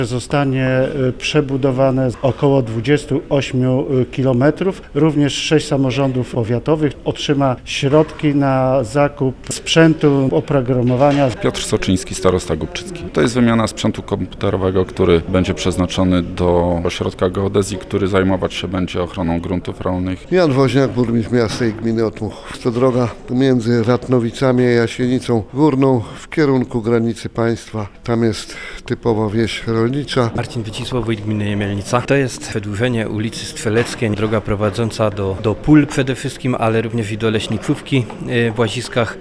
Zostanie przebudowane około 28 km. Również 6 samorządów powiatowych otrzyma środki na zakup sprzętu oprogramowania. Piotr Soczyński, starosta Głubczycki. To jest wymiana sprzętu komputerowego, który będzie przeznaczony do ośrodka geodezji, który zajmować się będzie ochroną gruntów rolnych. Jan Woźniak, burmistrz miasta i gminy Otmuchów. To droga między Ratnowicami a Jasienicą Górną w kierunku granicy państwa. Tam jest typowa wieś rolnicza. Marcin Wycisław, wójt gminy Jemielnica. To jest wydłużenie ulicy Strzeleckiej, droga prowadząca do pól przede wszystkim, ale również i do leśniczówki w Łaziskach.